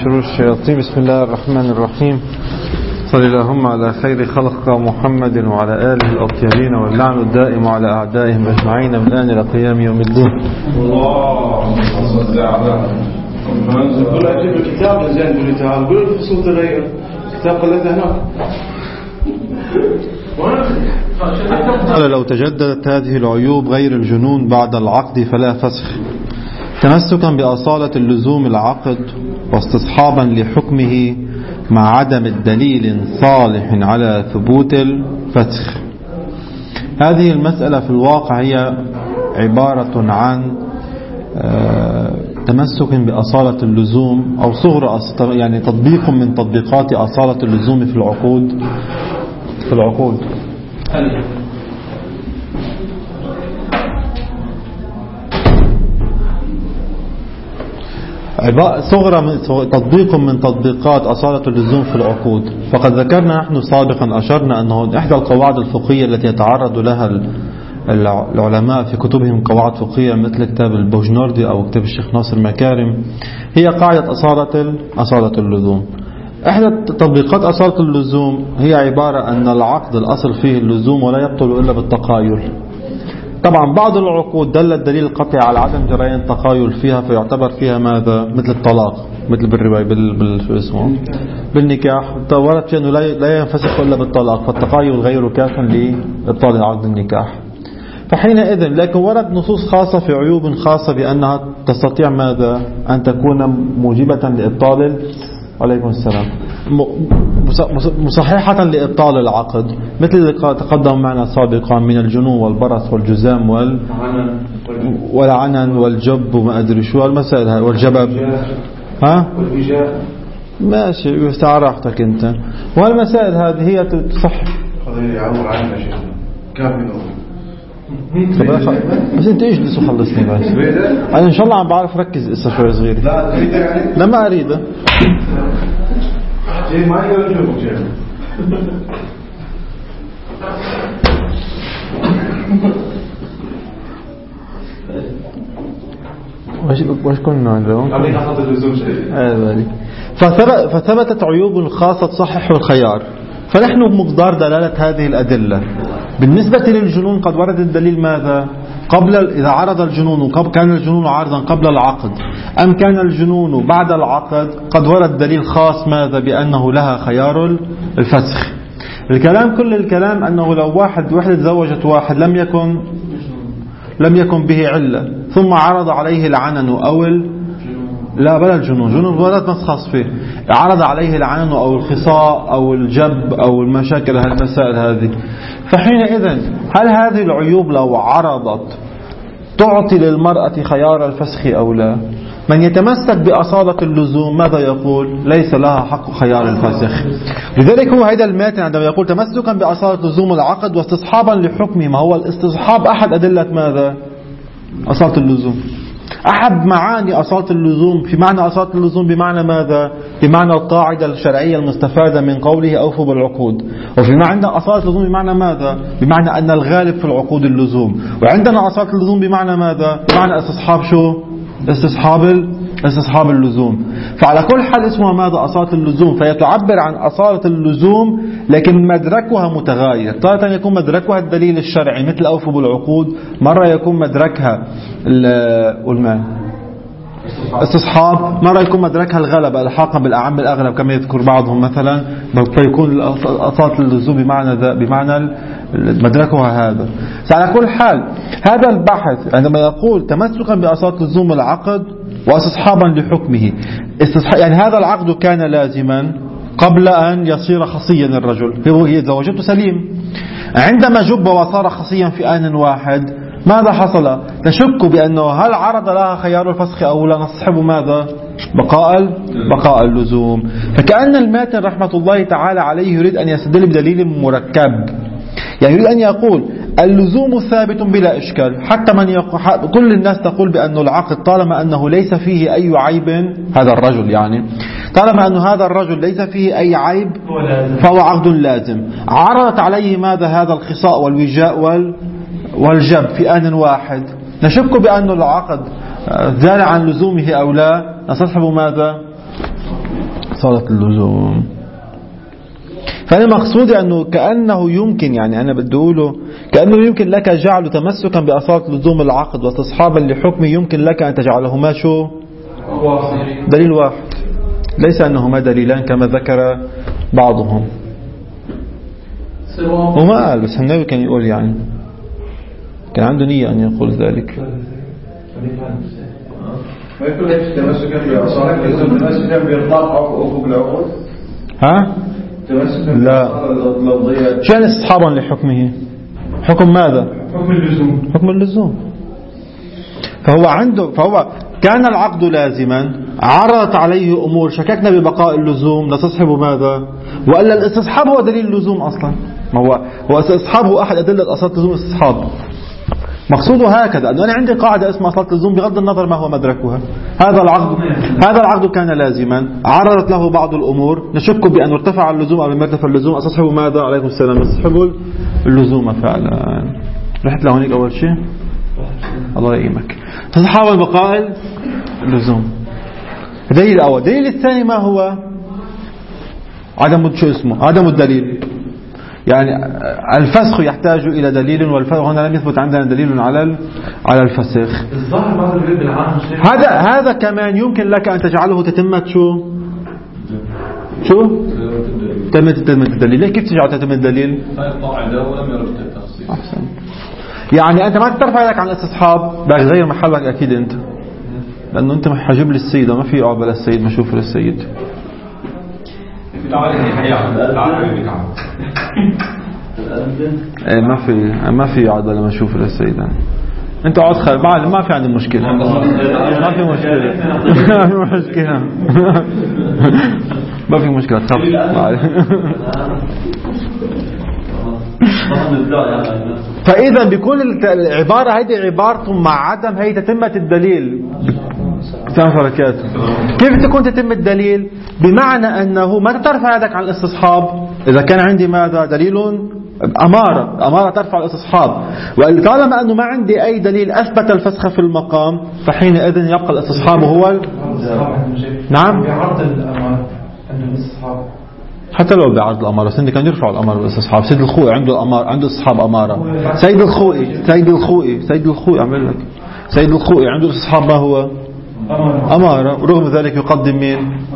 شرور الشياطين. بسم الله الرحمن الرحيم. صلى اللهم على خير خلق محمد وعلى آله الأطيبين، واللعن الدائم على أعدائهم أجمعين من الآن إلى قيام يوم الدين. اللهم صل على محمد. قل أجيب الكتاب زين قولي تعال قل الفصول تغير كتاب قلتها هناك. قال لو تجددت هذه العيوب غير الجنون بعد العقد فلا فسخ، تمسكا بأصالة اللزوم العقد واستصحابا لحكمه مع عدم الدليل صالح على ثبوت الفسخ. هذه المسألة في الواقع هي عبارة عن تمسك بأصالة اللزوم أو صغر يعني تطبيق من تطبيقات أصالة اللزوم في العقود. تطبيق من تطبيقات أصالة اللزوم في العقود. فقد ذكرنا نحن سابقا، أشرنا أنه إحدى القواعد الفقهية التي يتعرض لها العلماء في كتبهم قواعد فقهية مثل كتاب البوجنوردي أو كتاب الشيخ ناصر مكارم هي قاعدة أصالة اللزوم. إحدى تطبيقات أصالة اللزوم هي عبارة أن العقد الأصل فيه اللزوم ولا يبطل إلا بالتقايل. طبعا بعض العقود دل الدليل القطعي على عدم جريان التقايل فيها، فيعتبر فيها ماذا؟ مثل الطلاق، مثل بالنكاح ورد فيه أنه لا ينفسخ إلا بالطلاق، فالتقايل غير كاف لإبطال عقد النكاح. فحينئذ لكن ورد نصوص خاصة في عيوب خاصة بأنها تستطيع ماذا؟ أن تكون موجبة لإبطال عليكم السلام مصححة لإبطال العقد، مثل اللي تقدم معنا سابقا من الجنون والبرص والجزام والعنن والجب وما أدري شو المسائل هاي والجبب ماشي يستعار راحتك انت. والمسائل هذه هي تصح بس انت اجلس وخلصني بس. انا ان شاء الله عم بعرف ركز اسا شوي صغير. لا ما اريده. ما يقدر يشوفك وش كنا اليوم؟ فثبتت عيوب خاصة تصحح الخيار، فنحن بمقدار دلالة هذه الأدلة. بالنسبة للجنون قد ورد الدليل ماذا؟ إذا عرض الجنون كان الجنون عارضا قبل العقد أم كان الجنون بعد العقد، قد ورد دليل خاص ماذا؟ بأنه لها خيار الفسخ. كل الكلام أنه لو وحدة تزوجت واحد لم يكن به علة ثم عرض عليه العنن أو لا بلا الجنون ولا نص خاص فيه، عرض عليه العنن أو الخصاء أو الجب أو المشاكل هالمسائل هذه، فحينئذ هل هذه العيوب لو عرضت تعطي للمرأة خيار الفسخ أو لا؟ من يتمسك بأصالة اللزوم ماذا يقول؟ ليس لها حق خيار الفسخ. لذلك هو هذا الماتن عندما يقول تمسكا بأصالة لزوم العقد واستصحابا لحكمه. ما هو الاستصحاب؟ أحد أدلة ماذا؟ أصالة اللزوم، أحد معاني أصالة اللزوم. في معنى أصالة اللزوم بمعنى ماذا؟ بمعنى القاعدة الشرعية المستفادة من قوله أوفوا بالعقود. وفي معنى أصالة اللزوم بمعنى ماذا؟ بمعنى أن الغالب في العقود اللزوم. وعندنا أصالة اللزوم بمعنى ماذا؟ بمعنى استصحاب شو؟ استصحاب اللزوم. فعلى كل حال اسمها ماذا؟ أصالة اللزوم. فهي تعبر عن أصالة اللزوم لكن مدركها متغاير. تارة يكون مدركها الدليل الشرعي مثل أوفوا بالعقود، مرة يكون مدركها استصحاب، مرة يكون مدركها الغلبة الحاقة بالأعم بالأغلب كما يذكر بعضهم مثلا، فيكون أصالة اللزوم بمعنى مدركها هذا. على كل حال هذا البحث عندما يقول تمسكا بأصالة لزوم العقد واستصحابا لحكمه، يعني هذا العقد كان لازما قبل أن يصير خصيا الرجل، هي زوجته سليم. عندما جب وصار خصيا في آن واحد ماذا حصل؟ نشك بأنه هل عرض لها خيار الفسخ أو لا؟ نصحب ماذا؟ بقاء اللزوم. فكأن الماتن رحمة الله تعالى عليه يريد أن يستدل بدليل مركب، يعني يريد أن يقول اللزوم ثابت بلا إشكال، حتى كل الناس تقول بأن العقد طالما أنه ليس فيه أي عيب، هذا الرجل يعني طالما أن هذا الرجل ليس فيه أي عيب فهو عقد لازم. عرضت عليه ماذا؟ هذا الخصاء والوجاء والجب في آن واحد، نشك بأن العقد زال عن لزومه أو لا، نستصحب ماذا؟ أصالة اللزوم. فأنا مقصودي أنه كأنه يمكن، يعني أنا بدي أقوله كأنه يمكن لك جعل تمسكا بأصالة لزوم العقد واستصحابا لحكمه يمكن لك أن تجعلهما شو؟ دليل واحد، ليس أنهما دليلان كما ذكر بعضهم. وما قال، بس النبي كان يقول، يعني كان عنده نية أن يقول ذلك. ما يكون ليش تمسكا بأصالة اللزوم تمسكا بإطلاق حقوق العقود؟ ها؟ لا، شو يعني استصحابا لحكمه؟ حكم ماذا؟ حكم اللزوم. فهو كان العقد لازما، عرضت عليه أمور شككنا ببقاء اللزوم، نستصحب ماذا؟ وإلا الاستصحاب هو دليل اللزوم أصلا. ما هو استصحاب هو أحد أدلة أصالة اللزوم. استصحاب مقصوده هكذا، أنه أنا عندي قاعدة اسمها أصالة اللزوم بغض النظر ما هو مدركها. هذا العقد كان لازما، عرضت له بعض الأمور نشك بأن ارتفع اللزوم أو لم يرتفع اللزوم، استصحب ماذا؟ عليكم السلام، استصحب اللزوم فعلا. رحت لهونيك أول شيء، الله يقيمك، تصحاب بقاء اللزوم. دليل الأول. دليل الثاني ما هو؟ عدم الدليل. يعني الفسخ يحتاج إلى دليل، والفسخ هنا لم يثبت عندنا دليل على الفسخ. هذا كمان يمكن لك أن تجعله تتمة شو؟ تتمة الدليل. ليه كيف تجعل تتمة الدليل؟ أحسن. يعني أنت ما ترفع يدك عن الاستصحاب، غير محلك أكيد أنت، لأنه أنت حجب لي السيد وما في يقعد بلا السيد، ما شوف للسيد. ما في يقعد بلا ما شوف للسيد. أنت اقعد خير بعد، ما في عندي مشكلة. ما في مشكلة تخاف. فإذا بكل العبارة هذه عبارة مع عدم هي تتمة الدليل. كيف تكون تتم الدليل؟ بمعنى أنه ما ترفع يدك عن الاستصحاب إذا كان عندي ماذا؟ دليل أمارة ترفع الاستصحاب. وطالما أنه ما عندي أي دليل أثبت الفسخ في المقام، فحينئذ يبقى الاستصحاب هو نعم حتى لو بعرض الأمارة. سيدنا كان يرفع الأمارة بالاستصحاب. سيد الخوئي عنده أمارة، عنده استصحاب أمارة. سيد الخوئي أعمل لك. سيد الخوئي عنده استصحاب ما هو؟ أمارة. ورغم ذلك يقدم مين؟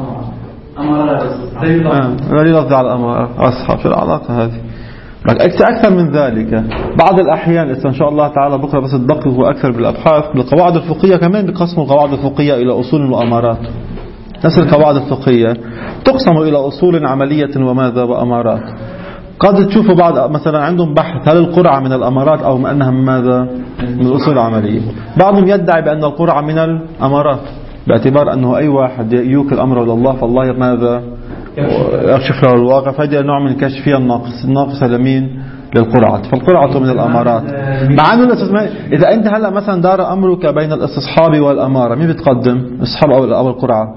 لا يلفظ على الأمارة. أصحاب شو العلاقة هذه؟ أكثر من ذلك بعض الأحيان إن شاء الله تعالى بكرة بس تدققوا أكثر بالأبحاث بالقواعد الفقهية، كمان بقسموا القواعد الفقهية إلى أصول وأمارات. نفس القواعد الفقهية تقسم إلى أصول عملية وماذا وأمارات. قد تشوفوا بعض مثلا عندهم بحث هل القرعة من الأمارات أو من أنها ماذا؟ من الأصول العملية. بعضهم يدعي بأن القرعة من الأمارات، باعتبار أنه أي واحد يوكل أمره إلى الله فالله ماذا؟ يكشف له الواقع. فهذا نوع من الكشفية الناقصة لمين؟ للقرعة. فالقرعة من الأمارات. مع أنه إذا أنت هلأ مثلا دار أمرك بين الاستصحاب والأمارة، مين بتقدم؟ الاستصحاب أو القرعة؟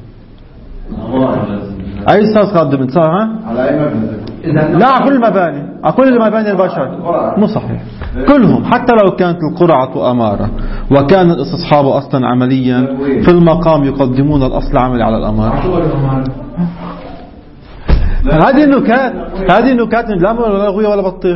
أي أساس قدم إنسان؟ على أي مبنى؟ لا، كل المباني، كل مباني البشر مو صحيح كلهم، حتى لو كانت القرعة أمارة وكان الاستصحاب أصلا عمليا، في المقام يقدمون الأصل العملي على الأمارة. هذه النكات لا لغوية ولا بطيخ.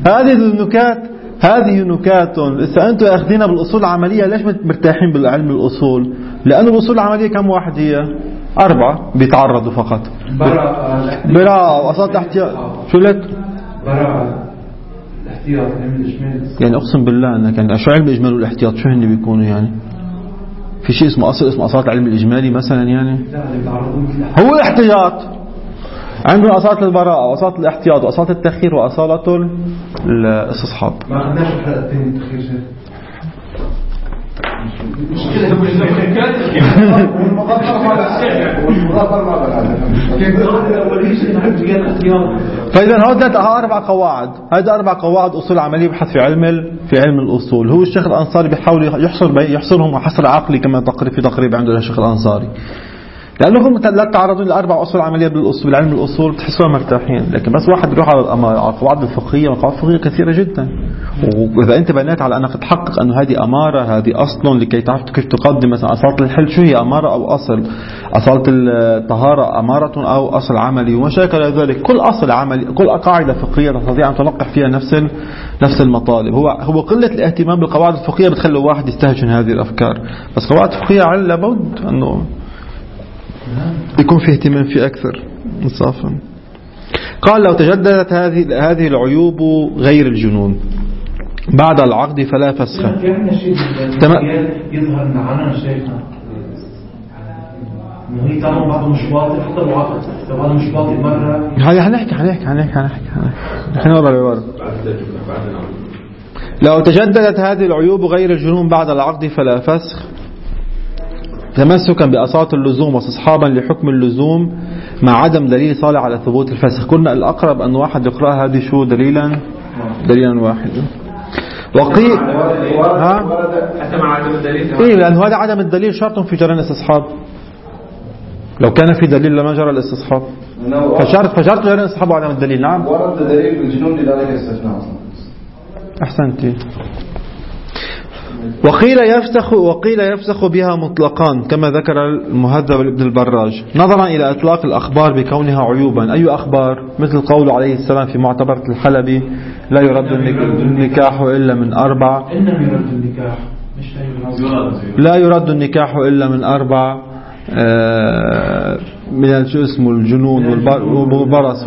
هذه نكات إذا أنتم أخذين بالأصول العملية. ليش مرتاحين بالعلم الأصول؟ لأن الأصول العملية كم واحد هي؟ 4 بيتعرضوا فقط. براءة وأصالة احتياط. شو لك؟ براءة الاحتياط علم الإجمال. يعني أقسم بالله أنك يعني شو علم الإجمال والاحتياط شو هن بيكونوا؟ يعني في شيء اسمه أصالة علم الإجمالي مثلا. يعني هو الاحتياط عندنا أصالة البراءة وأصالة الاحتياط وأصالة التخيير وأصالة الاستصحاب. ما عندناش حلقتين التخيير شيء. فإذا هذا 4 قواعد. هذه 4 قواعد أصول عملية بحث في علم الأصول. هو الشيخ الأنصاري بيحاول يحصرهم حصر عقلي كما في تقريب عنده الشيخ الأنصاري، لأنهم لا تعرضون ل4 أصول عملية بالعلم الأصول بتحسوها مرتاحين. لكن بس واحد يروح على القواعد الفقهية، والقواعد الفقهية كثيرة جدا، وإذا أنت بنيت على أنك تحقق أنه هذه أمارة، هذه أصل لكي تعرف كيف تقدم مثلا أصالة الحل، شو هي أمارة أو أصل؟ أصالة الطهارة أمارة أو أصل عملي وما شاكل ذلك. كل أصل عملي، كل قاعدة فقهية تستطيع أن تلقح فيها نفس المطالب. هو قلة الاهتمام بالقواعد الفقهية بتخلي الواحد يستهجن هذه الأفكار، بس قواعد فقهية لابد أنه يكون في اهتمام فيه أكثر انصافا. قال لو تجددت هذه العيوب غير الجنون بعد العقد فلا فسخ. يظهر معنا شيخنا انه هي تمام بعض مش باطل حتى العقد، لو هذا مش باطل مره هذه هنحكي نحن ورا الورد. لو تجددت هذه العيوب غير الجنون بعد العقد فلا فسخ تمسكا بأصالة اللزوم واستصحابا لحكم اللزوم مع عدم دليل صالح على ثبوت الفسخ. قلنا الأقرب أن واحد يقرأ هذه شو دليلا واحدا. وقيل إيه، لأن هذا عدم الدليل شرط في جرى الاستصحاب. لو كان في دليل لما جرى الاستصحاب، فشرط جرى الاستصحاب وعدم الدليل. نعم ورد دليل بالجنون لذلك استثناء. أحسنتي. وقيل يفسخ بها مطلقان كما ذكر المهذب ابن البراج نظرا إلى إطلاق الأخبار بكونها عيوبا. أي أخبار؟ مثل قوله عليه السلام في معتبرة الحلبي لا يرد النكاح إلا من 4. لا يرد النكاح إلا من 4 من شو اسمه الجنون والبرص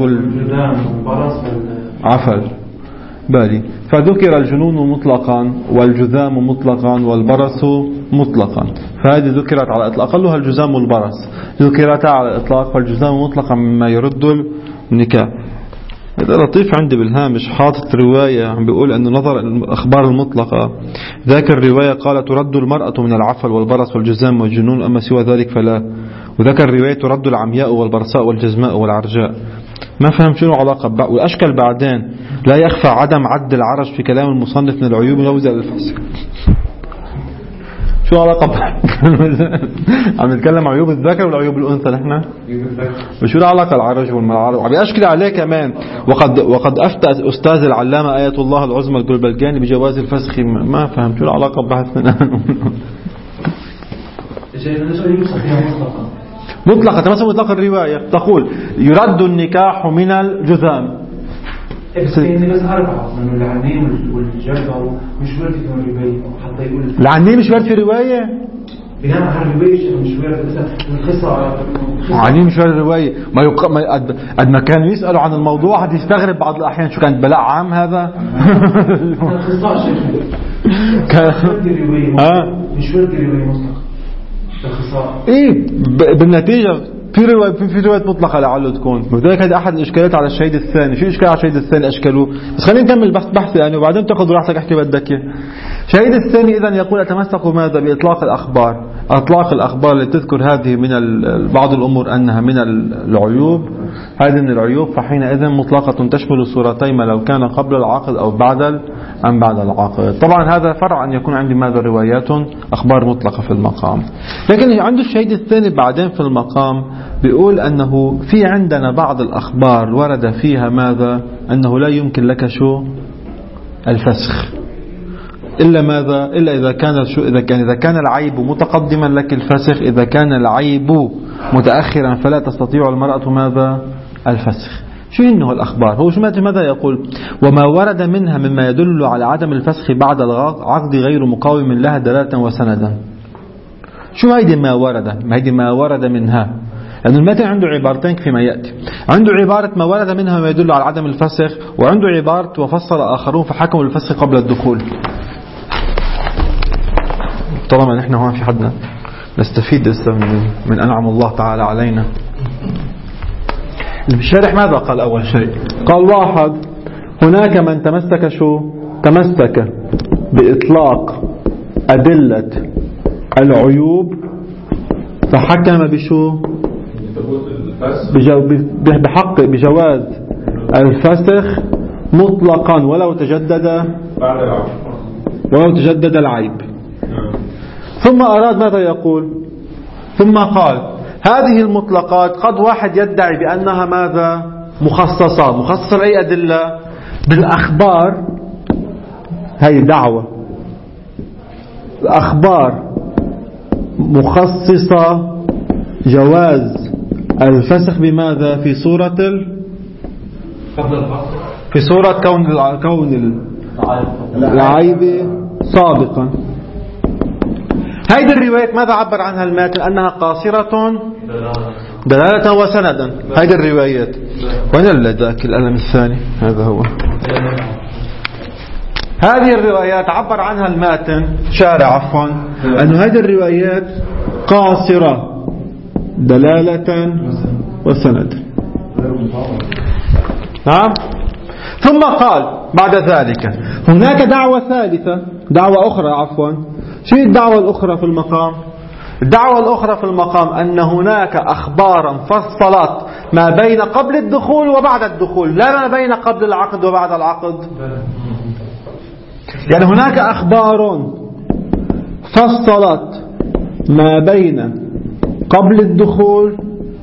عفل بالي. فذكر الجنون مطلقا والجذام مطلقا والبرص مطلقا، فهذه ذكرت على الإطلاق. أقلها الجذام والبرص ذكرتا على الإطلاق، والجذام مطلقا مما يرد النكاح. هذا لطيف عندي بالهامش حاطط رواية عم بيقول أنه نظر الأخبار المطلقة ذاك الرواية قال ترد المرأة من العفل والبرص والجذام والجنون، أما سوى ذلك فلا. وذكر الرواية ترد العمياء والبرصاء والجزماء والعرجاء. ما فهم شنو علاقة. والأشكال بعدين لا يخفى عدم عد العرج في كلام المصنف من العيوب نوزع الفسق. شو علاقة عم نتكلم عيوب الذكر ولا عيوب الأنثى نحن؟ وشو العلاقة العرج والمعرج؟ عم يشكل عليه كمان. وقد أفتى أستاذ العلامة آية الله العظمى القلبلجاني بجواز الفسخ. ما فهم شو العلاقة بحثنا مطلقة تمثل مطلق الرواية تقول يرد النكاح من الجذام. بس 4 من العنين والجرد مش ورد في الرواية حتى يقول العنين مش ورد في رواية بناء على الرواية مش ورد مثلا القصة العنين مش ورد الرواية. قد ما كانوا يسألوا عن الموضوع حد يستغرب بعض الأحيان شو كانت بلاء عام هذا القصة مش ورد الرواية مطلق ايه بالنتيجة في رواية مطلقة لعله تكون. وذلك هذا أحد الإشكالات على الشهيد الثاني. شو إشكال على الشهيد الثاني أشكاله؟ بس خلينا نكمل بحث يعني وبعدين تأخذ راحتك احكي بدك. شهيد الثاني إذن يقول أتمسك ماذا بإطلاق الأخبار. أطلاق الأخبار اللي تذكر هذه من بعض الأمور أنها من العيوب، هذه من العيوب، فحينئذ مطلقة تشمل صورتين ما لو كان قبل العقد أو بعد العقد. طبعا هذا فرع أن يكون عندي ماذا روايات أخبار مطلقة في المقام. لكن عنده الشهيد الثاني بعدين في المقام بيقول أنه في عندنا بعض الأخبار ورد فيها ماذا أنه لا يمكن لك شو الفسخ إلا ماذا إلا إذا كان العيب متقدما لك الفسخ. إذا كان العيب متأخرا فلا تستطيع المرأة ماذا الفسخ. شو إنه الأخبار؟ هو شو ماذا يقول؟ وما ورد منها مما يدل على عدم الفسخ بعد العقد غير مقاوم لها دلالة وسندا. شو هيدي ما ورد؟ هيدي ما ورد منها، لأن المتن عنده عبارتين فيما يأتي. عنده عبارة ما ورد منها ما يدل على عدم الفسخ، وعنده عبارة وفصل آخرون فحكموا الفسخ قبل الدخول. طالما نحن هون في حدنا نستفيد من أنعم الله تعالى علينا. الشارح ماذا قال؟ أول شيء قال 1 هناك من تمسك بإطلاق أدلة العيوب فحكم بجواز الفسخ مطلقا ولو تجدد العيب. ثم أراد ماذا يقول؟ ثم قال هذه المطلقات قد واحد يدعي بأنها ماذا مخصصة لأي أدلة بالأخبار هي دعوة الأخبار مخصصة جواز الفسخ بماذا؟ في صورة في صورة كون العيب سابقا. هذه الرواية ماذا عبر عنها الماتن؟ أنها قاصرة دلالة وسندا. هذه الروايات وين ذاك الألم الثاني؟ هذا هو. هذه الروايات عبر عنها الماتن شارع عفوا أن هذه الروايات قاصرة دلالة وسندا. نعم. ثم قال بعد ذلك هناك دعوة ثالثة، دعوة أخرى عفوا. شو الدعوة الأخرى في المقام؟ الدعوة الأخرى في المقام أن هناك أخبارا فصلت ما بين قبل الدخول وبعد الدخول، لا ما بين قبل العقد وبعد العقد. يعني هناك أخبار فصلت ما بين قبل الدخول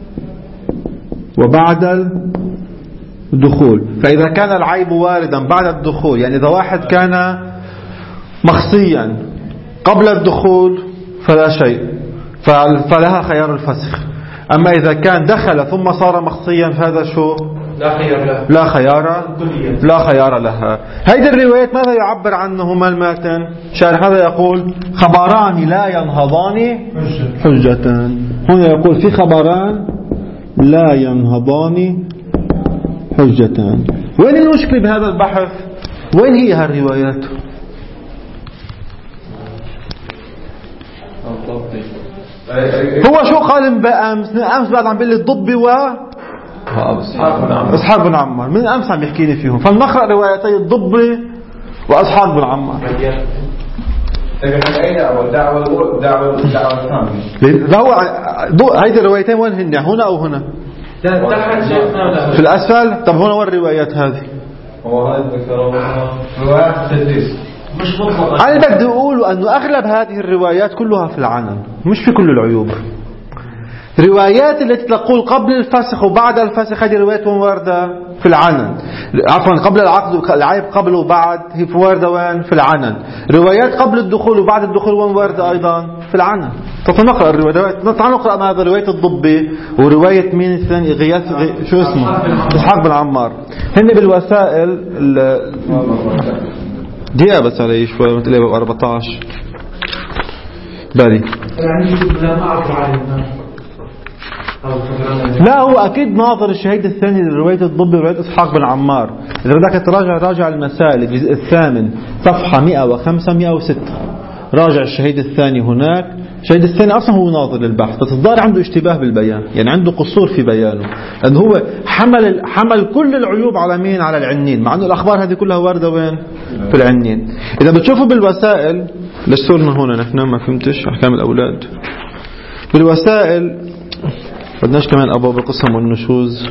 وبعد الدخول. فإذا كان العيب واردا بعد الدخول، يعني إذا واحد كان مخصيا قبل الدخول فلا شيء، فلها خيار الفسخ. أما إذا كان دخل ثم صار مخصيا فهذا شو؟ لا خيار لها. هذه الروايات ماذا يعبر عنهما الماتن؟ شارح هذا يقول خبران لا ينهضان حجة. هنا يقول في خبران لا ينهضان حجة. وين المشكلة بهذا البحث؟ وين هي هالروايات؟ هو شو قال أمس بعد عم بيقول الضبي أصحاب بن عمار. من أمس عم يحكيني فيهم، فلنقرأ روايتي الضبي وأصحاب بن عمار. هيدي الروايتين وين هن؟ هنا أو هنا؟ في الأسفل. طب هنا وين الروايات هذه؟ مش مطلقا. أنا بدي أقول أنه أغلب هذه الروايات كلها في العنن، مش في كل العيوب. روايات التي تقول قبل الفسخ وبعد الفسخ هذه روايات واردة في العنن. عفوا قبل العقد العيب قبل وبعد هي واردة وين؟ في العنن. روايات قبل الدخول وبعد الدخول وين واردة أيضا؟ في العنن. نقرأ الروايات. تعالوا نقرأ هذا رواية الضبي ورواية مين الثاني؟ غياث شو اسمه؟ إسحاق بن عمار. هن بالوسائل دقيقة بس علي شوي مثل 14 بالي. لا هو أكيد ناظر الشهيد الثاني لرواية الضبي ورواية إسحاق بن عمار. إذا بدك راجع المسائل الجزء الثامن صفحة 105 106. راجع الشهيد الثاني هناك. الشهيد الثاني أصلا هو ناظر للبحث، بس الظاهر عنده اشتباه بالبيان، يعني عنده قصور في بيانه، لأنه هو حمل كل العيوب على مين؟ على العنين، مع أنه الأخبار هذه كلها واردة وين؟ في العنين. إذا بتشوفوا بالوسائل، ليش صرنا هنا نحن ما فهمتش أحكام الأولاد بالوسائل. بدناش كمان أبواب القسم والنشوز.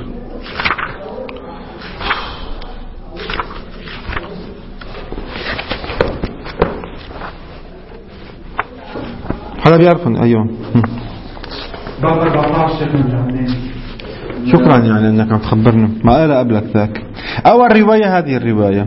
هذا بيعرفون أيوه. باب 14 شكرا يعني أنك عم تخبرنا، ما قال قبلك ذاك. أول رواية هذه الرواية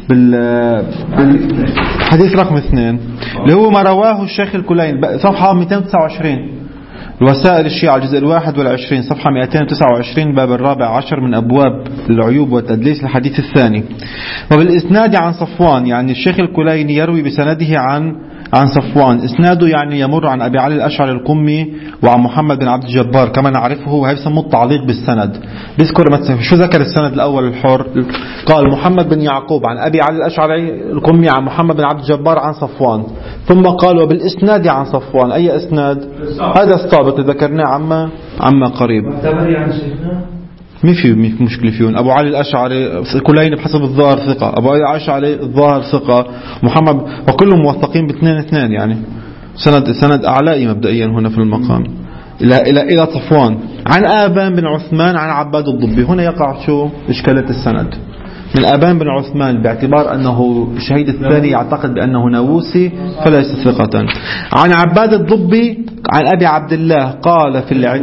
بالحديث رقم 2 اللي هو ما رواه الشيخ الكليني صفحة 229 الوسائل الشيعة الجزء 21 صفحة 229 باب 14 من أبواب العيوب والتدليس الحديث الثاني. وبالإسناد عن صفوان، يعني الشيخ الكليني يروي بسنده عن صفوان، اسناده يعني يمر عن أبي علي الأشعري القمي وعن محمد بن عبد الجبار كما نعرفه، وهي بسموه التعليق بالسند. بيذكر مثلا شو ذكر السند الأول الحر؟ قال محمد بن يعقوب عن أبي علي الأشعري القمي عن محمد بن عبد الجبار عن صفوان، ثم قال وبالإسناد عن صفوان. أي إسناد؟ هذا السابق ذكرناه عما قريب. مي في مشكلة فيهم. أبو علي الأشعري كلين بحسب الظاهر ثقة، أبو علي الأشعري الظاهر ثقة، محمد، وكلهم موثقين ب2 يعني سند أعلائي مبدئيا هنا في المقام إلى صفوان عن آبان بن عثمان عن عباد الضبي. هنا يقع شو إشكالة السند من آبان بن عثمان باعتبار أنه الشهيد الثاني يعتقد بأنه ناووسي فليس ثقة. عن عباد الضبي عن أبي عبد الله قال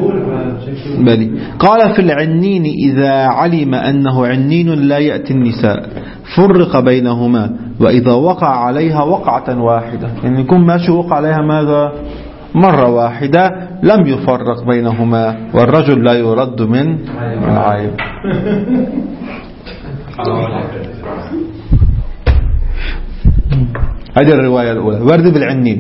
في العنين إذا علم أنه عنين لا يأتي النساء فرق بينهما وإذا وقع عليها وقعة واحدة، يعني يكون ماشي وقع عليها ماذا؟ مرة واحدة، لم يفرق بينهما، والرجل لا يرد من العيب. هذه الرواية الأولى. ورد بالعنين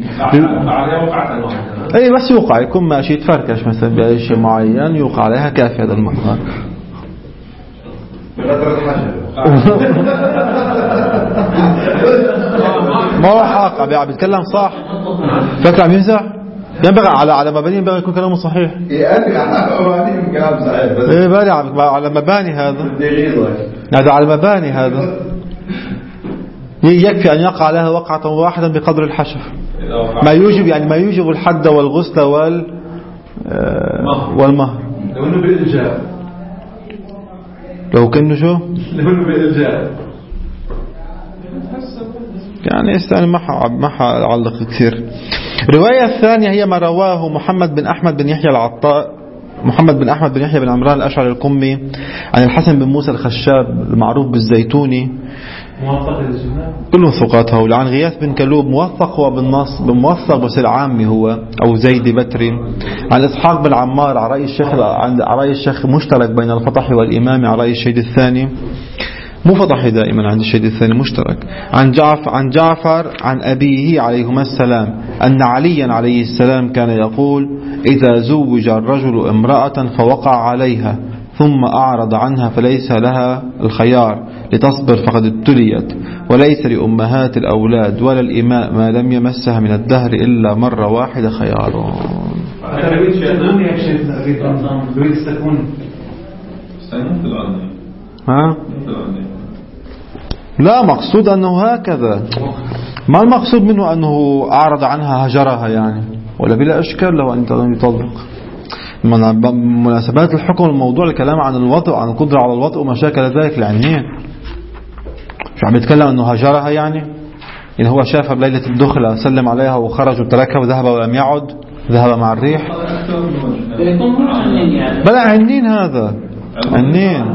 أي بس يوقع، يكون ماشي يتفركش مثلا بأي شيء معين يوقع عليها كافي هذا المقدار. ما هو حاقة عم بيتكلم صح، فكر عم يمزح، ينبغي على مباني ينبغي يكون كلامه صحيح. ايه بالي على مباني هذا على مباني هذا يكفي أن يقع عليها وقعة واحدة بقدر الحشف، ما يوجب يعني ما يوجب الحد والغسل والمهر. لو انه بالإلجاء، لو كأنه شو؟ لو انه بالإلجاء يعني استنى ما حعلق كثير. الرواية الثانية هي ما رواه محمد بن أحمد بن يحيى العطاء، محمد بن أحمد بن يحيى بن عمران الأشعري القمي عن الحسن بن موسى الخشاب المعروف بالزيتوني، كلهم ثقات هؤلاء، عن غياث بن كلوب موثق وبالنص بموثق بس العامي هو أو زيد بتري، عن إسحاق بن عمار على رأي الشيخ مشترك بين الفطح والإمام على رأي الشهيد الثاني، مو فطحي دائما عند الشهيد الثاني مشترك، عن جعفر عن أبيه عليهما السلام أن عليا عليه السلام كان يقول: إذا زوج الرجل امرأة فوقع عليها ثم أعرض عنها فليس لها الخيار لتصبر فقد ابتليت، وليس لأمهات الأولاد ولا الإماء ما لم يمسها من الدهر إلا مرة واحدة خيار. ها؟ لا، مقصود أنه هكذا، ما المقصود منه أنه أعرض عنها هجرها يعني، ولا بلا إشكال لو أن يطلق. مناسبات الحكم الموضوع الكلام عن الوطء، عن القدرة على الوطء وما شاكل ذلك العنين. شو عم يتكلم أنه هجرها يعني هو شافها بليلة الدخلة سلم عليها وخرج وتركها وذهب ولم يعد، ذهب مع الريح. بلا عنين، هذا عنين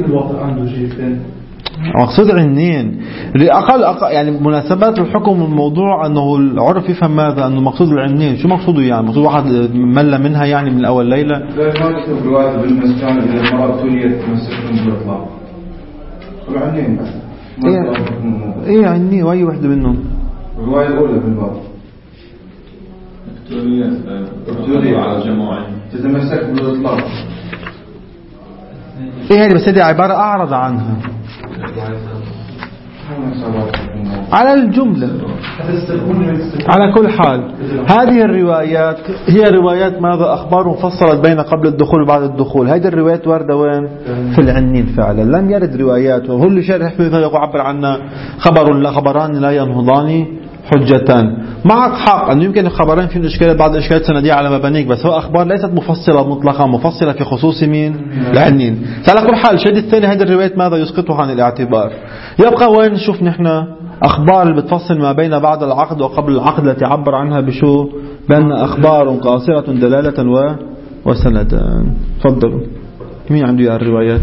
مقصود عنين لأقل يعني مناسبات الحكم الموضوع أنه العرف يفهم ماذا أنه مقصود العنين. شو مقصوده يعني؟ مقصود واحد مل منها يعني من أول ليلة. لا ما تكتب رواية بالمسكان إذا المرأة ابتليت تمسكهم بالإطلاق العنين بس. إيه عنين وأي واحدة منهم؟ الرواية الأولى بالباب ابتليت على الجماعة تتمسك بالإطلاق. إيه هذه؟ بس هذه عبارة أعرض عنها على الجملة. على كل حال هذه الروايات هي روايات ماذا؟ أخبار فصلت بين قبل الدخول وبعد الدخول. هذه الروايات واردة وين؟ في العنين فعلا. لم يرد روايات وهو اللي شارح يعبر عنها خبران لا ينهضان حجتان. معك حق أنه يمكن الخبرين في الإشكالات بعض الإشكالات سندية على مبانيك، بس هو أخبار ليست مفصلة مطلقة، مفصلة في خصوص مين؟ العنين. على كل حال الشهيد الثاني هذه الروايات ماذا؟ يسقطها عن الاعتبار. يبقى وين نشوف نحن أخبار اللي بتفصل ما بين بعد العقد وقبل العقد التي عبر عنها بشو؟ بأن أخبار قاصرة دلالة وسندان. تفضلوا، مين عنده الروايات؟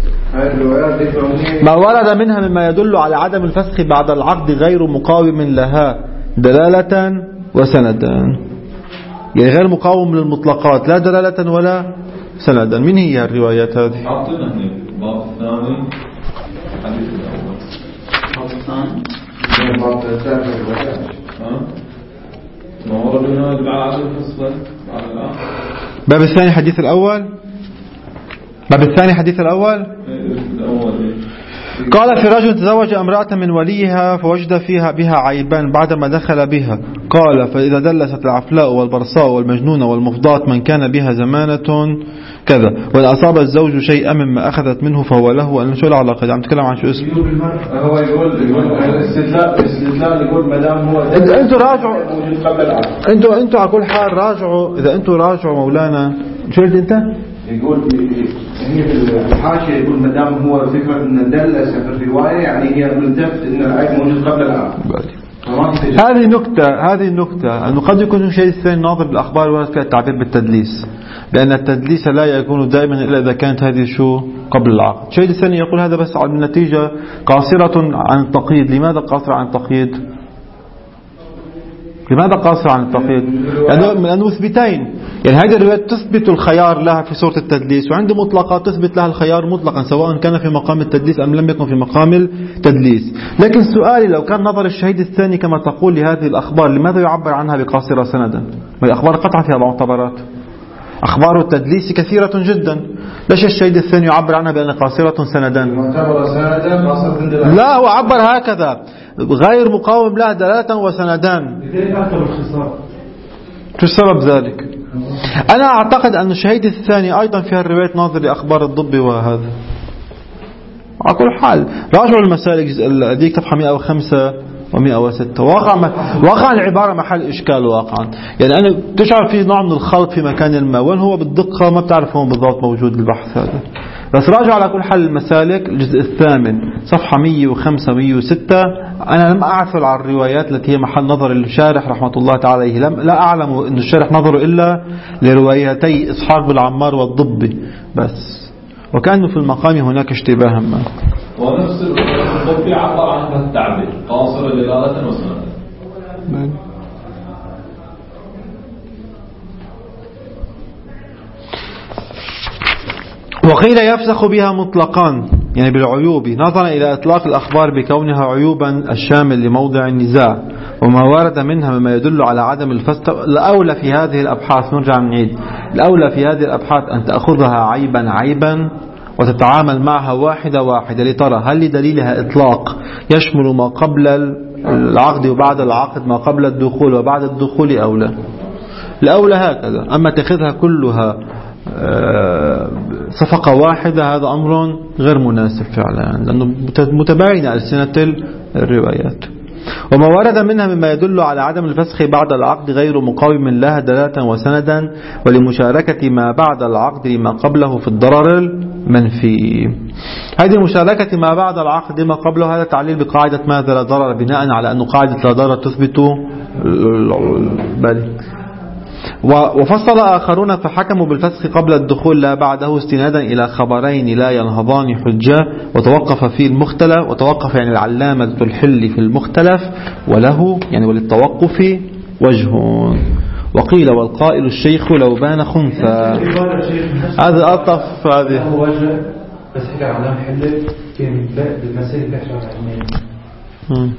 ما ورد منها مما يدل على عدم الفسخ بعد العقد غير مقاوم لها دلالة وسندا، يعني غير مقاوم للمطلقات لا دلالة ولا سندا. من هي الروايات هذه؟ الباب الثاني الحديث الأول. باب الثاني حديث الأول. باب الثاني حديث الأول. قال: في رجل تزوج امرأة من وليها فوجد بها عيبان بعدما دخل بها. قال: فإذا دلست العفلاء والبرصاء والمجنون والمفضات من كان بها زمانة كذا، وإن أصاب الزوج شيئا مما أخذت منه فهو له. أن شو العلاقة؟ عم تكلم عن شو اسمه؟ هو يقول الاستدلال يقول ما دام هو انتوا راجعوا، انتوا على كل حال راجعوا. إذا انتوا راجعوا مولانا شو قلت انت؟ يقول هي في الحاشية يقول ما دام هو فكرة ان دلس في الرواية يعني هي ملتفت ان العيب موجود قبل العقد. هذه النكتة أنه قد يكون الشيء الثاني ناظر بالأخبار ورد فيها التعبير بالتدليس، لأن التدليس لا يكون دائما إلا إذا كانت هذه شو قبل العقد. الشيء الثاني يقول هذا بس على النتيجة قاصرة عن التقييد. لماذا قاصرة عن التقييد؟ لماذا قاصر عن التقييد؟ لأنه مثبتين، يعني هذه الروايات تثبت الخيار لها في صورة التدليس، وعند مطلقات تثبت لها الخيار مطلقا سواء كان في مقام التدليس أم لم يكن في مقام التدليس. لكن سؤالي لو كان نظر الشهيد الثاني كما تقول لهذه الأخبار، لماذا يعبر عنها بقاصرة سندا؟ الأخبار قطعا فيها معتبرات، أخبار التدليس كثيرة جدا، ليش الشهيد الثاني يعبر عنها بأن قاصرة سندا؟ لا، هو عبر هكذا غير مقاوم لها دلالة وسندان. شو السبب ذلك؟ أنا أعتقد أن الشهيد الثاني أيضا فيها الرواية ناظر لأخبار الضب وهذا. على كل حال راجعوا المسالك ديك صفحة 105 و106. واقعا العبارة محل إشكال واقعا، يعني أنا تشعر في نوع من الخلط في مكان ما، وين هو بالدقة ما بتعرف هون بالضبط موجود البحث هذا. بس راجع على كل حال المسالك الجزء الثامن صفحة 105 و106. أنا لم أعثر على الروايات التي هي محل نظر الشارح رحمة الله تعالى عليه، لا أعلم أن الشارح نظره إلا لروايتي إسحاق بن عمار والضبي بس، وكأنه في المقام هناك اشتباها ما. ونفس الضبي عبر عن التعبير قاصر دلالة وسندا. وقيل يفسخ بها مطلقان، يعني بالعيوب، نظرا إلى إطلاق الأخبار بكونها عيوبا الشامل لموضع النزاع وما ورد منها مما يدل على عدم الفسخ. الأولى في هذه الأبحاث، نرجع نعيد، الأولى في هذه الأبحاث أن تأخذها عيبا عيبا وتتعامل معها واحدة واحدة لترى هل لدليلها إطلاق يشمل ما قبل العقد وبعد العقد، ما قبل الدخول وبعد الدخول أو لا. الأولى هكذا. أما تأخذها كلها صفقة واحدة هذا أمر غير مناسب فعلا، لأنه متباينة ألسنة الروايات. وما ورد منها مما يدل على عدم الفسخ بعد العقد غير مقاوم لها دلالة وسندا، ولمشاركة ما بعد العقد لما قبله في الضرر المنفي. هذه مشاركة ما بعد العقد لما قبله هذا تعليل بقاعدة ماذا لا ضرر، بناء على أن قاعدة لا ضرر تثبت بالي. وفصل آخرون فحكموا بالفسخ قبل الدخول لا بعده استنادا إلى خبرين لا ينهضان حجة، وتوقف في المختلف، وتوقف يعني العلامة الحل في المختلف، وله يعني وللتوقف وجه. وقيل والقائل الشيخ لو بان خنثى. هذا ألطف هذه وجه بس حكى علامة حل كان بالمسائل بيحكي على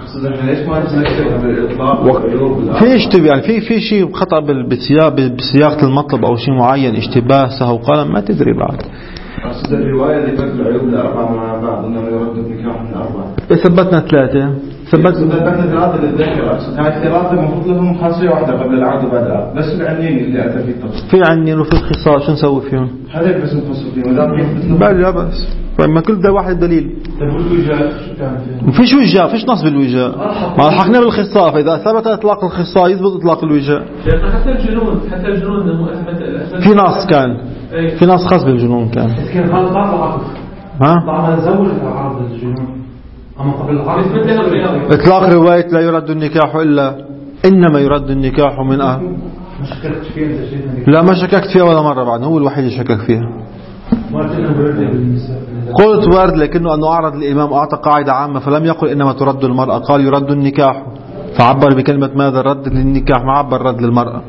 في اشتباه، يعني في شيء خطأ بسياق المطلب أو شيء معين، اشتباه سهو قال ما تدري بعد. أقصد الرواية اللي فات العيوب الأربعة مع بعض إنه يرد النكاح من أربعة. ثبتنا ثلاثة. ثبتنا ثلاثة للذكر. أقصد هاي الثلاثة المفروض لهم خاصية واحدة قبل العقد وبعد العقد، بس العنين اللي أتى في التفصيل. في عنين وفي الخصاص شو نسوي فيهم؟ هذا بس نفصل فيهم. لا بس. ما كل ده واحد دليل. ما فيش وجاء، فيش نص بالوجاء. ما لحقنا بالخصاص، فإذا ثبت إطلاق الخصاص يثبت إطلاق الوجاء. حتى الجنون إنه أثبت. في نص كان. في نص خاص بالجنون كان. كان هذا بعض العقد. بعض زوج عرض الجنون. أما قبل العقد إطلاق رواية لا يرد النكاح إلا إنما يرد النكاح من أهل. ما شككت فيها. لا ما شككت فيها ولا مرة بعد، هو الوحيد اللي شكك فيها. قلت ورد لكنه أنه أعرض الإمام أعطى قاعدة عامة فلم يقل إنما ترد المرأة، قال يرد النكاح، فعبر بكلمة ماذا رد للنكاح، ما عبر رد للمرأة.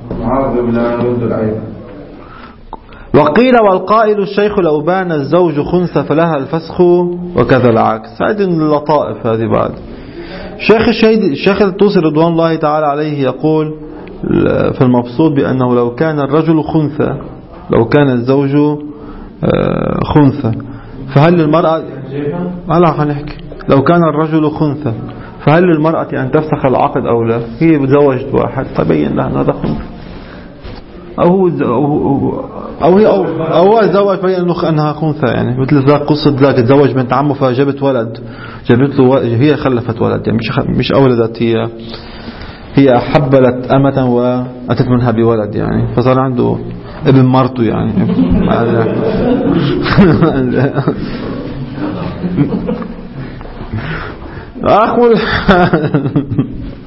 وقيل والقائل الشيخ لو بان الزوج خنثى فلها الفسخ وكذا العكس. هذه اللطائف هذه بعد. الشيخ الطوسي رضوان الله تعالى عليه يقول في المبسوط بأنه لو كان الرجل خنثى، لو كان الزوج خنثى فهل للمرأة لو كان الرجل خنثى فهل للمرأة أن تفسخ العقد أو لا؟ هي تزوجت واحد فبين لها أن هذا خنثى، أو هو تزوج بين أنها خنثى، يعني مثل ذاك قصة ذاك تزوج بنت عمه فجابت ولد، جابت له هي خلفت ولد، يعني مش أولدت، هي حبلت أمة وأتت منها بولد، يعني فصار عنده ابن مرته يعني أقول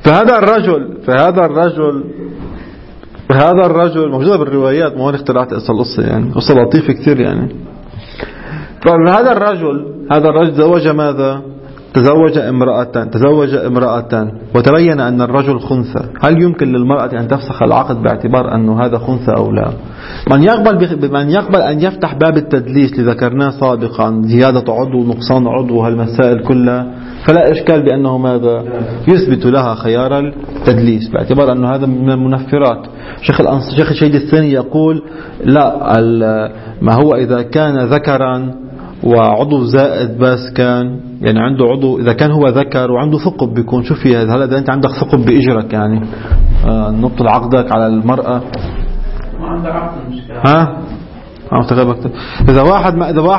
فهذا الرجل موجودة بالروايات، ما هو اخترعت القصة يعني، قصة لطيفة كثير يعني. فهذا الرجل زوج ماذا؟ تزوج امرأة وتبين أن الرجل خنثى. هل يمكن للمرأة أن تفسخ العقد باعتبار أنه هذا خنثى أو لا؟ من يقبل أن يفتح باب التدليس اللي ذكرناه سابقا، زيادة عضو نقصان عضو هالمسائل كلها، فلا إشكال بأنه ماذا؟ يثبت لها خيار التدليس باعتبار أنه هذا من المنفرات. شيخ الشهيد الثاني يقول لا، ما هو إذا كان ذكرا وعضو زائد بس كان يعني عنده عضو، إذا كان هو ذكر وعنده ثقب بيكون شو في هذا؟ هلا إذا أنت عندك ثقب بإجرك يعني نبطل عقدك على المرأة، ما عنده عقد مشكلة. إذا واحد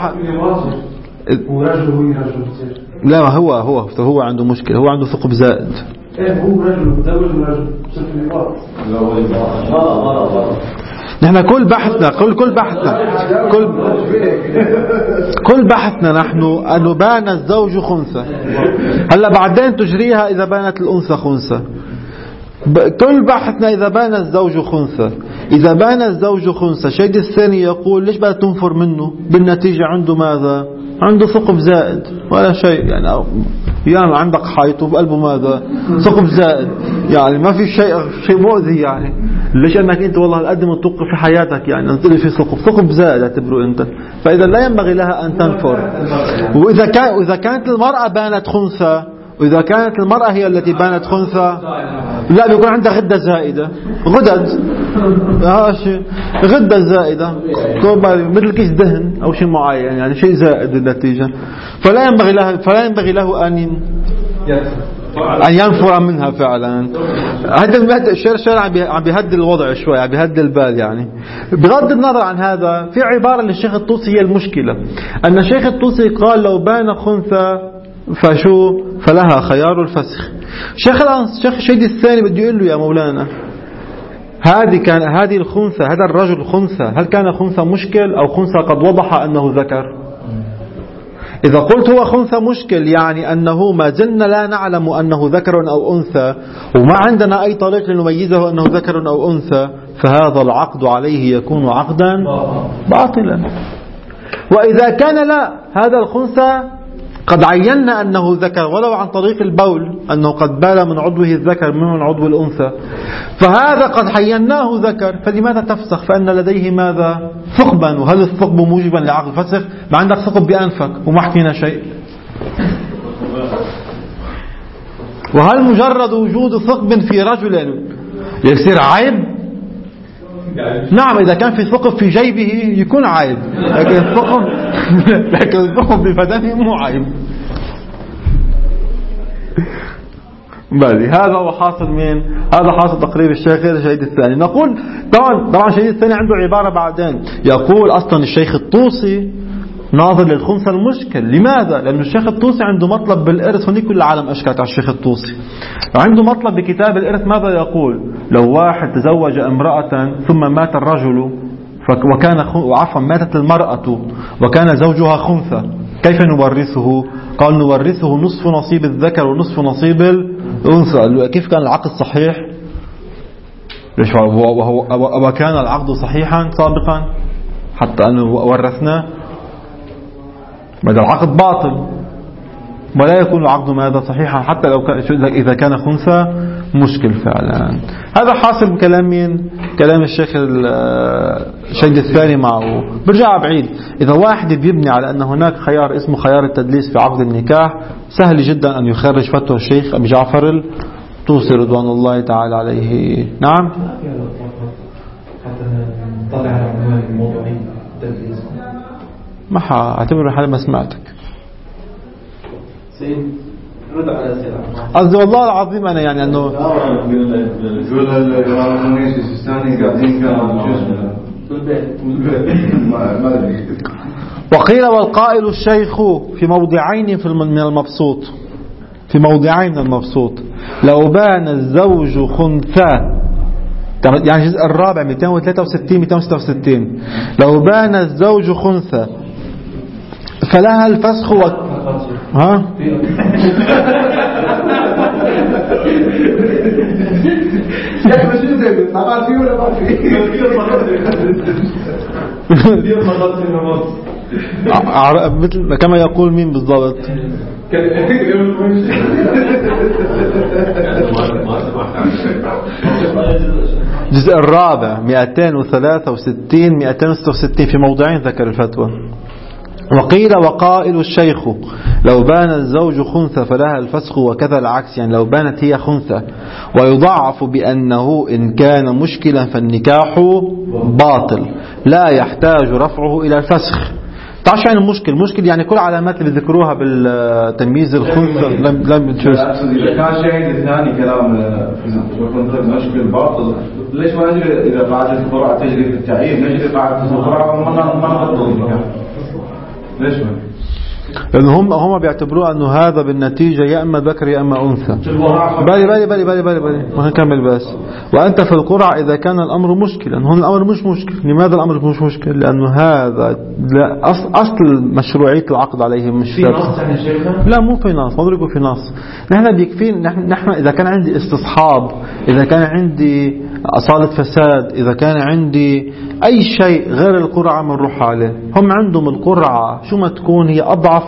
هو رجل لا، هو عنده مشكلة، هو عنده ثقب زائد. هو رجل متزوج ورجل نحن كل بحثنا نحن أنه بان الزوج خنثى. هلا بعدين تجريها إذا بانت الأنثى خنثى. كل بحثنا إذا بان الزوج خنثى. إذا بان الزوج خنثى الشيء الثاني يقول ليش بدها تنفر منه؟ بالنتيجة عنده ماذا؟ عنده ثقب زائد ولا شيء يعني عندك حيط وبقلبه ماذا؟ ثقب زائد، يعني ما في شيء مؤذي يعني. ليش أنك أنت والله القدم وتوقف في حياتك يعني أنت في ثقب زائد اعتبره أنت. فإذا لا ينبغي لها أن تنفر. وإذا كانت المرأة بانت خنثى، وإذا كانت المرأة هي التي بانت خنثى، لا بيكون عندها غدة زائدة، غدة زائدة مثل كيس دهن أو شيء معين يعني شيء زائد بالنتيجة. فلا ينبغي له أن ينفر منها فعلا. هذا الشرع عم بيهدي الوضع شوي، عم بيهدي البال يعني. بغض النظر عن هذا، في عبارة للشيخ الطوسي هي المشكلة، أن الشيخ الطوسي قال لو بان خنثى فلها خيار الفسخ. شيخ الشهيد الثاني بده يقول له يا مولانا هذه الخنثى، هذا الرجل خنثى، هل كان خنثى مشكل أو خنثى قد وضح أنه ذكر؟ إذا قلت هو خنثى مشكل يعني أنه ما زلنا لا نعلم أنه ذكر أو أنثى، وما عندنا أي طريق لنميزه أنه ذكر أو أنثى، فهذا العقد عليه يكون عقدا باطلا. وإذا كان لا، هذا الخنثى قد عينا أنه ذكر ولو عن طريق البول، أنه قد بال من عضوه الذكر من عضو الأنثى، فهذا قد حيناه ذكر، فلماذا تفسخ؟ فإن لديه ماذا؟ ثقبا. وهل الثقب موجبا لعقد فسخ؟ ما عندك ثقب بأنفك وما حكينا شيء. وهل مجرد وجود ثقب في رجل يصير عيب؟ نعم، إذا كان في ثقب في جيبه يكون عيب، لكن الثقب ببدنه مو عيب. هذا هو حاصل هذا حاصل تقرير الشيخ الشهيد الثاني. نقول طبعا الشهيد الثاني عنده عبارة بعدين يقول أصلا الشيخ الطوسي ناظر للخنثى المشكل. لماذا؟ لأن الشيخ الطوسي عنده مطلب بالإرث، هني كل العالم أشكت على الشيخ الطوسي. عنده مطلب بكتاب الإرث، ماذا يقول؟ لو واحد تزوج امرأة ثم مات الرجل ماتت المرأة وكان زوجها خنثى، كيف نورثه؟ قال نورثه نصف نصيب الذكر ونصف نصيب الأنثى. كيف كان العقد صحيح؟ وكان العقد صحيحا سابقا حتى أنه ورثناه؟ بدل العقد باطل ولا يكون العقد ماذا صحيحا حتى لو إذا كان خنثى مشكل فعلا. هذا حاصل بكلام مين؟ كلام الشيخ الشهيد الثاني معه. برجع بعيد، إذا واحد بيبني على أن هناك خيار اسمه خيار التدليس في عقد النكاح، سهل جدا أن يخرج فتوى الشيخ أبي جعفر الطوسي رضوان الله تعالى عليه. نعم، ما اعتبر حالي ما سمعتك. قصدي والله العظيم أنا يعني أنه وقيل والقائل الشيخ في موضعين من المبسوط، في موضعين من المبسوط لو بان الزوج خنثى، يعني الجزء الرابع 263 266 لو بان الزوج خنثى فلها الفسخ يا أخي شو زي ما فيه ولا ما فيه؟ مثل كما يقول مين بالضبط؟ الجزء الرابع 263 266 في موضعين ذكر الفتوى. وقيل وقائل الشيخ لو بان الزوج خنثى فلها الفسخ وكذا العكس، يعني لو بانت هي خنثى، ويضعف بأنه إن كان مشكلا فالنكاح باطل لا يحتاج رفعه إلى الفسخ. تعرف يعني المشكل يعني كل علامات اللي بذكروها بالتمييز الخنثى لم تجوز. إذا كان شيء ثاني كلام مشكل باطل، ليش ما نجري إذا قاعدة القرعة تجري في التعيين نجري قاعدة القرعة وما نغضب النكاح؟ ليش ما؟ لأن هم بيعتبروه أنه هذا بالنتيجة يا أما ذكر يا أما أنثى. بالي ما نكمل بس. وأنت في القرعة إذا كان الأمر مشكلا، هون الأمر مش مشكل. لماذا الأمر مش مشكل؟ لأنه هذا أصل مشروعية العقد عليه مش نص يعني شيخنا؟ لا مو في نص، ما بيقول في نص. نحن بيكفين نحن إذا كان عندي استصحاب، إذا كان عندي أصالة فساد، إذا كان عندي أي شيء غير القرعة بنروح عليه. هم عندهم القرعة شو ما تكون هي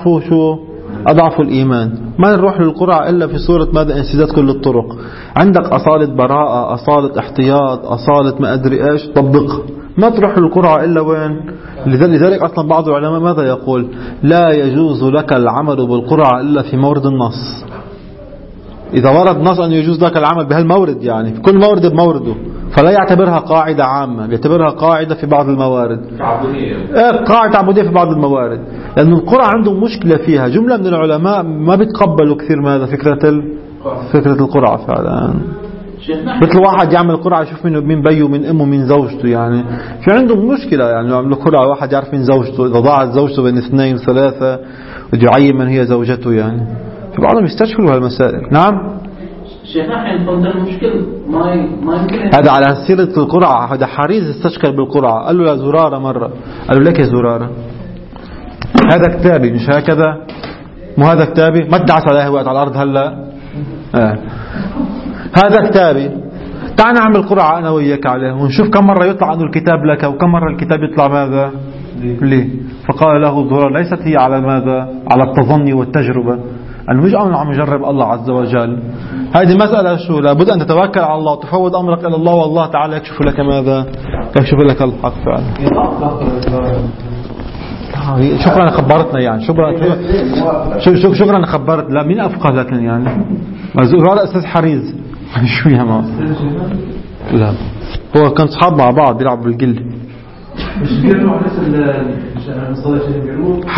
أضعف الإيمان، ما نروح للقرعة إلا في صورة ماذا؟ انسداد كل الطرق. عندك أصالة براءة، أصالة احتياط، أصالة ما أدري إيش، طبقها. ما تروح للقرعة إلا وين؟ لذلك أصلا بعض العلماء ماذا يقول؟ لا يجوز لك العمل بالقرعة إلا في مورد النص. إذا ورد نص أن يجوز لك العمل بهالمورد، يعني في كل مورد بمورده، فلا يعتبرها قاعدة عامة، يعتبرها قاعدة في بعض الموارد، قاعدة تعبدية في بعض الموارد. لأن القرعة عندهم مشكلة فيها. جملة من العلماء ما بيتقبلوا كثير ماذا؟ فكرة القرعة فعلا. مثل واحد يعمل قرعة يشوف مين بيه من أمه من زوجته، يعني في عندهم مشكلة. يعني يعملوا قرعة واحد يعرف من زوجته، إذا ضاعت زوجته بين 2 و 3 بده يعين من هي زوجته. يعني في بعضهم يستشكلوا هالمسائل. نعم شيخنا حين قلت المشكل ما يمكن هذا على سيرة القرعة. هذا حريز استشكل بالقرعة، قال له لزرارة مرة، قال له لك يا زرارة هذا كتابي مش هكذا؟ مو هذا كتابي؟ ما تدعس عليه وقت على الأرض هلا. هذا كتابي، تعال نعمل قرعة أنا وياك عليه ونشوف كم مرة يطلع عنه الكتاب لك وكم مرة الكتاب يطلع ماذا لي. فقال له الزرار ليست هي على ماذا؟ على التظني والتجربة. أنا مش عم نجرب الله عز وجل. هذه مسألة شو؟ لابد أن تتوكل على الله وتفوض أمرك إلى الله، والله تعالى يكشف لك ماذا؟ يكشف لك الحق فعلا. شكرا خبرتنا، يعني شكرا خبرت. لا مين أفقه لكن يعني هذا أستاذ حريز شو يا ما؟ لا هو كان صحاب مع بعض بيلعب بالقل. مش بيروح نفس المصطلح اللي بيروح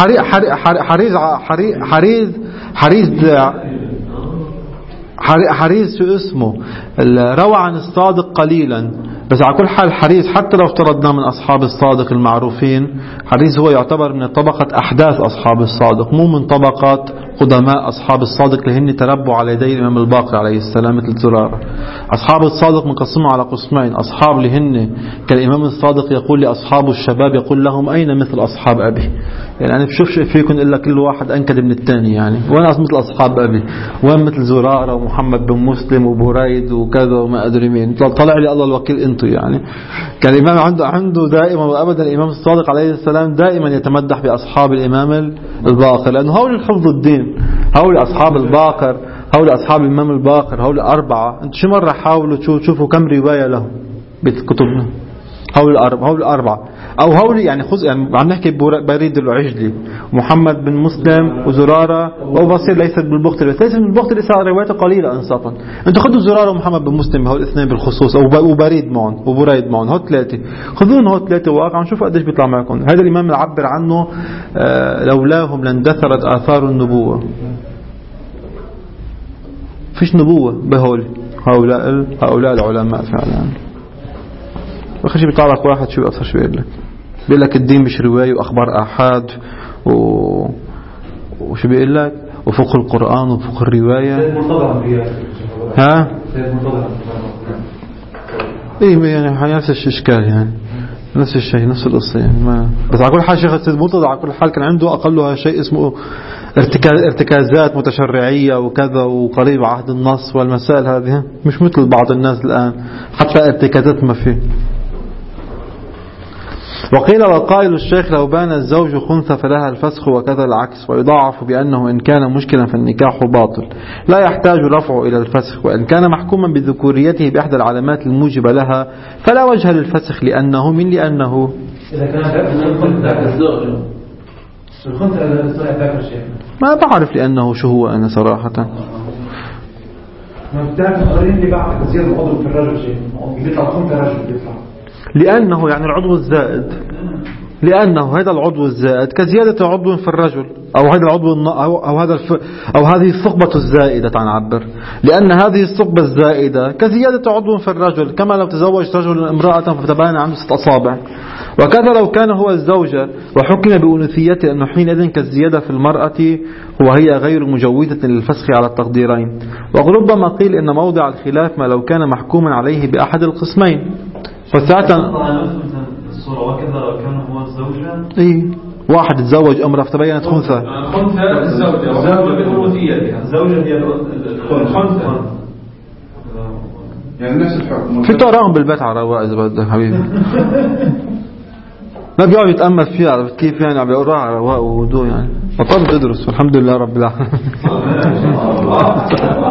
حريز شو اسمه؟ روى عن الصادق قليلا، بس على كل حال حريز حتى لو افترضنا من أصحاب الصادق المعروفين، حريز هو يعتبر من طبقة أحداث أصحاب الصادق، مو من طبقة قدماء أصحاب الصادق اللي هن تربوا على يدي الإمام الباقر عليه السلام مثل زرارة. أصحاب الصادق مقسموا على قسمين: أصحاب اللي هن كالإمام الصادق يقول لأصحاب الشباب، يقول لهم أين مثل أصحاب أبي؟ يعني أنا بشوفش فيكم إلا كل واحد أنكد من الثاني، يعني وين مثل أصحاب أبي؟ وين مثل زرارة ومحمد بن مسلم وبريد وكذا وما أدري مين؟ طلع لي الله الوكيل أنتم. يعني كالإمام عنده دائما وأبدا الإمام الصادق عليه السلام دائما يتمدح بأصحاب الإمام الباقر، لأنه هؤلاء حفظ الدين، هؤلاء أصحاب الباقر، هؤلاء أصحاب الإمام الباقر، هؤلاء 4. أنت شو مرة حاولوا تشوفوا كم رواية لهم بكتبنا؟ هؤلاء 4 أو هؤلاء يعني عم نحكي بريد العجلي ومحمد بن مسلم وزرارة وبصير ليس بالبختري، بس ليس بالبختري صار روايته قليلة إنصافا. أنتوا خذوا زرارة ومحمد بن مسلم هؤلاء الاثنين بالخصوص، أو وبريد معهم وبريد معهم، هؤلاء 3 خذوهم، هؤلاء 3 واقع نشوفوا قديش بيطلع معكم. هذا الإمام العبر عنه لولاهم لاندثرت آثار النبوة. فيش نبوة بهول هؤلاء العلماء فعلا. وخشي بيطلع لك واحد شو أكثر شو بيقول لك الدين مش رواية وأخبار آحاد وشو بيقول لك وفوق القرآن وفوق الرواية. ها؟ إيه يعني نفس الإشكال يعني نفس الشيء نفس القصة يعني ما. بس على كل حال شيخ السيد مرتضى على كل حال كان عنده أقلها شيء اسمه ارتكازات متشرعية وكذا وقريب عهد النص والمسائل هذه مش مثل بعض الناس الآن حتى ارتكازات ما فيه. وقيل وقائل الشيخ لو بان الزوج خنثى فلها الفسخ وكذا العكس، ويضاعف بأنه إن كان مشكلا فالنكاح باطل لا يحتاج رفعه إلى الفسخ، وإن كان محكوما بذكوريته بإحدى العلامات الموجبة لها فلا وجه للفسخ لأنه إذا كان الخنثى ذاك الزوج الخنثى ذاك الشيخ ما بعرف لأنه شو هو أنا صراحة ما بتعرف قرين اللي بعد زيادة العضو في الرجل شيء بيطلع الخنثى رجل بيطلع لأنه يعني العضو الزائد، لأنه هذا العضو الزائد كزيادة عضو في الرجل أو هذا العضو أو هذه الثقبة الزائدة تنعبر، لأن هذه الثقبة الزائدة كزيادة عضو في الرجل، كما لو تزوج رجل امرأة فتبين عنده 6 أصابع، وكذا لو كان هو الزوجة وحكم بأنوثيته أنه حينئذ كالزيادة في المرأة وهي غير مجودة للفسخ على التقديرين. وربما قيل إن موضع الخلاف ما لو كان محكوما عليه بأحد القسمين فساعة الصورة وكذا لو كان هو الزوجة إيه واحد تزوج امرأة فتبينت خنثى خنثى الزوجة والزوجة بأنوثيتها الزوجة هي الخنثى يعني نفس الحكم في تراهم بالبيت على رواق إذا بدك حبيبي ما بيقعد يتأمل فيها عرفت كيف يعني عم بيقراها على رواق وهدوء يعني بطلت تدرس والحمد لله رب العالمين